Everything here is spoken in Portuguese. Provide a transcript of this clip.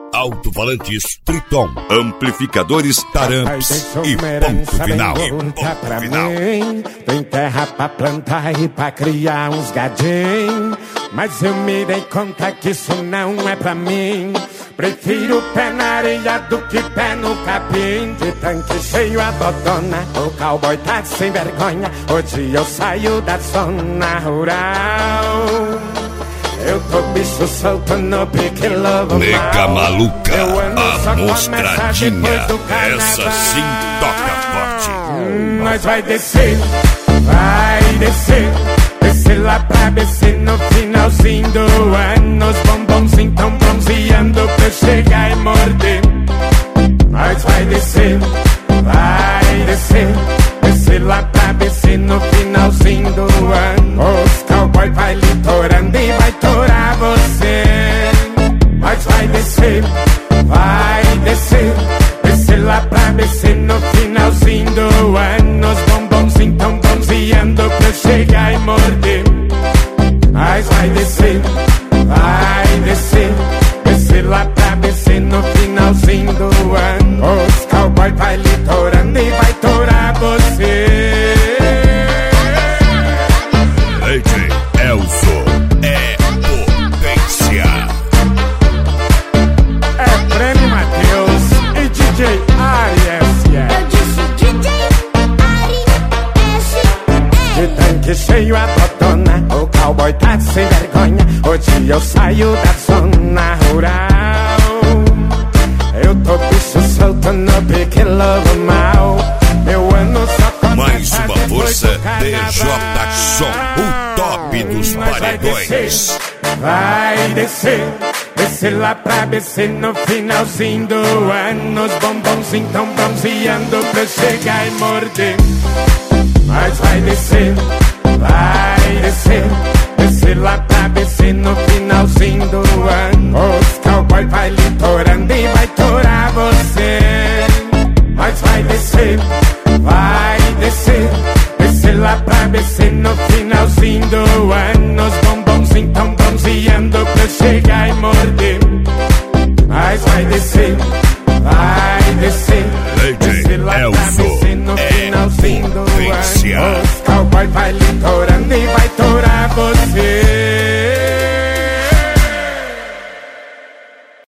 Alto-falantes Triton, amplificadores Taramps e ponto final. Pra mim, tem terra pra plantar e pra criar uns gadinhos, mas eu me dei conta que isso não é pra mim. Prefiro pé na areia do que pé no capim. De tanque cheio a dodona, o cowboy tá sem vergonha. Hoje eu saio da zona rural. Eu tô bicho solto no pique lobo. Nega maluca, a mostradinha, essa sim toca forte. Nós vai descer, vai descer. Descer lá pra BC no finalzinho do ano. Os bombonzinhos tão bronzeando pra eu chegar e morder. Nós vai descer, vai descer. Descer lá pra BC no finalzinho do ano. Os cowboy vai litorando e vai torar você. Nós vai descer, vai descer. Descer lá pra BC no finalzinho do ano. Os bombonzinhos tão bronzeando pra eu chegar e morder. Nós vai descer, vai descer. Descer lá pra BC no finalzinho do ano. Os cowboy vai litorando e vai torar você. DJ Elzo é potência. É Prêmio Matheus e DJ Ari. Eu disse DJ Ari S. De tanque cheio a botona, o cowboy tá sem vergonha. Hoje eu saio da zona rural. Eu tô bicho solto no pique lobo mal. Meu ano só começa. Mais uma força depois do DJ carnaval. Som, o top dos Nós paredões. Vai descer, descer lá pra BC no finalzinho do ano. Os bombonzinhos tão bronzeando pra eu chegar e morder. Mas vai descer, vai descer. Descer lá pra BC no finalzinho do ano. Os cowboy vai litorando e vai torar você. Mas vai descer, vai descer. Descer lá pra BC no finalzinho do ano. Os bombonzinhos tão bronzeando pra eu chegar e morder. Mas vai descer, vai descer. DJ Descer lá pra Elzo BC no é finalzinho do potência. ano. Os cowboy vai